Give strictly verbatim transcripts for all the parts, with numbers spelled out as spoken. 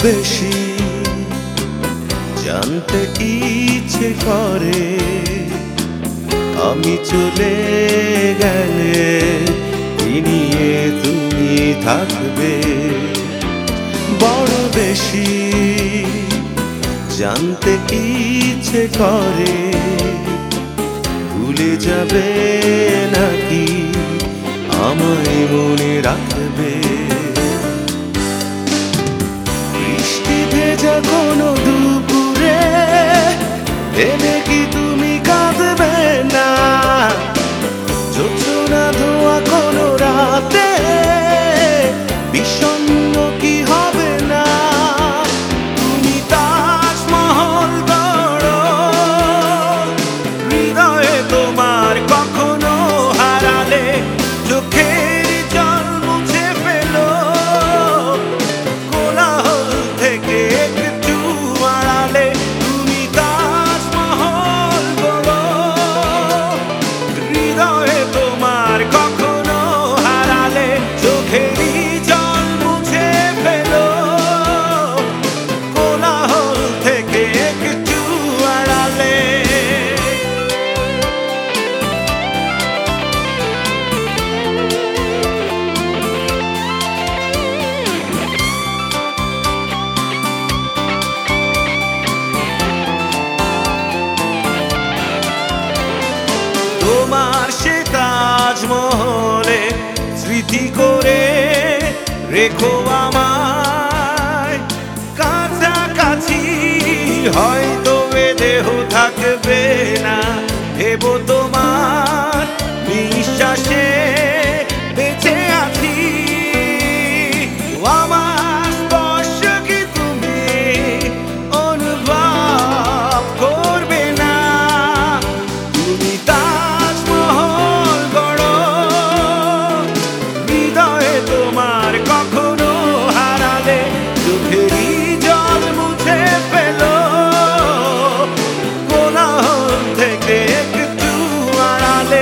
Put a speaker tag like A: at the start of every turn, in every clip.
A: বেশি জানতে ইচ্ছে করে, আমি চলে গেলে কি নিয়ে তুমি থাকবে। বড় বেশি জানতে ইচ্ছে করে, ভুলে যাবে নাকি আমায় মনে রাখবে। বৃষ্টি ভেজা কোনো দুপুরে ভেবে কি তুমি কাঁদবে না? জোছনা ধোয়া কোনো রাতে বিষণ্ণ কি হবে না? তুমি তাজমহল গড়ো, হৃদয়ে তোমার কখনো হারালে চোখের জল মুছে ফেলো। কোলাহল থেকে একটু আড়ালে তুমি তাজমহল গড়ো, হৃদয়ে তোমার কখনো হারালে চোখেরই জল মুছে ফেলো। কোলাহল থেকে একটু আড়ালে। তোমার সে তাজমহলে স্মৃতি করে রেখো আমায় কাছাকাছি, হয়তো এ দেহ থাকবে না, ভেবো তোমার নিঃশ্বাসে বেঁচে আছি। আমার স্পর্শ কি তুমি অনুভব করবে না? তুমি তাজমহল গড়ো, হৃদয়ে তোমার কখনো হারালে চোখেরই জল মুছে ফেলো। কোলাহল থেকে একটু আড়ালে।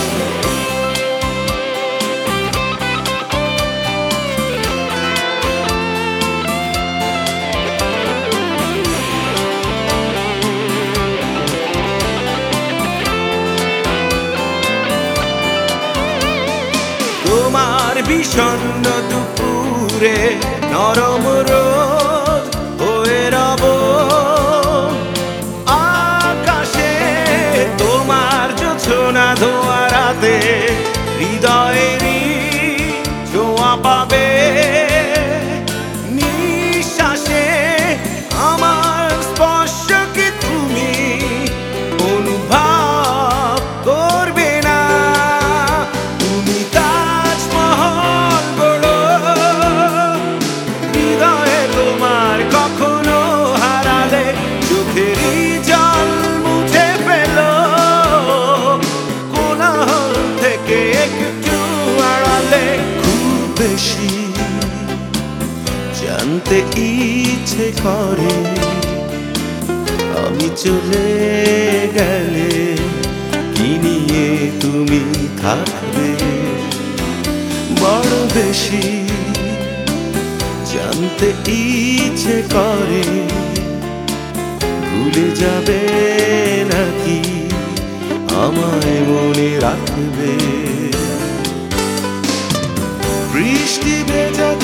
A: তোমার বিষণ্ণ দুপুরে নরম রোদ হয়ে রব আকাশে, তোমার জোছনা ধোয়া রাতে হৃদয়েরই ছোঁয়া পাবে নিঃশ্বাসে। আমার স্পর্শ কি তুমি অনুভব করবে না? তুমি তাজমহল গড়ো, হৃদয়ে তোমার কখনো হারালে চোখেরই জল মুছে ফেলো। কোলাহল থেকে একটু আড়ালে। খুব বেশি জানতে ইচ্ছে করে, আমি চলে গেলে কি নিয়ে তুমি থাকবে। বড় বেশি জানতে ইচ্ছে করে, ভুলে যাবে নাকি আমায় মনে রাখবে। বৃষ্টি ভেজা